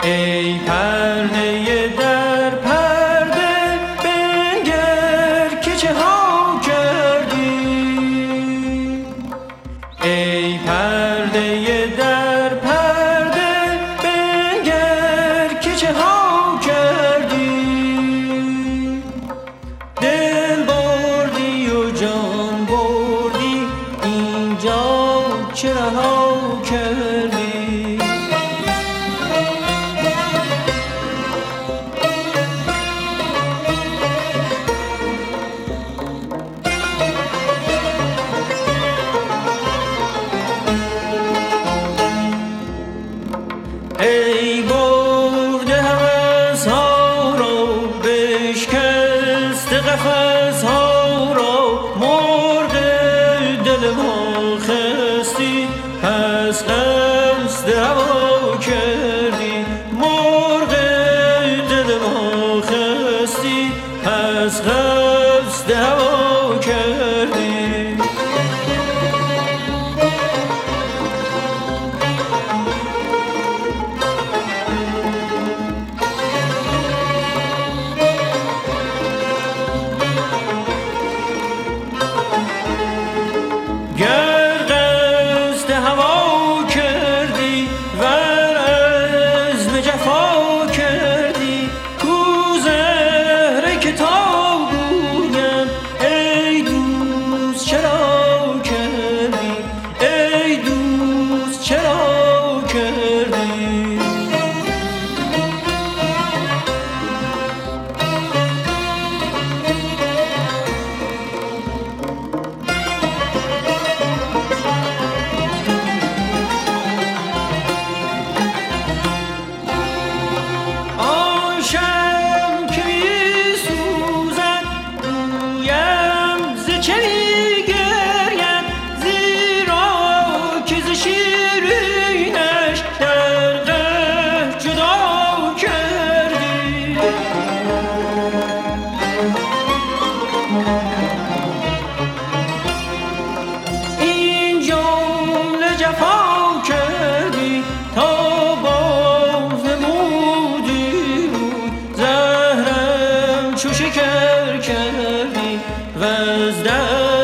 ای پرده در پرده بنگر که چه ها کردی. ای پرده در پرده بنگر که چه ها کردی. دل بردی و جان بردی اینجا چه رها کردی. ای برده هوس ها را بشکسته قفس ها را، مرغ دل ما خستی پس قصد هوا کردی. مرغ دل ما خستی پس قصد هوا کردی. گر قصد هوا کردی ور عزم جفا کردی، کو زهره که تا گویم ای دوست چرا کردی. ای دوست چرا کردی. شم که می سوزد گویم ز چه می گرید، زیرا که ز شیرینش در قهر جدا کردی. این جمله جفا کردی تا باز نمودی چو شکر کردی و از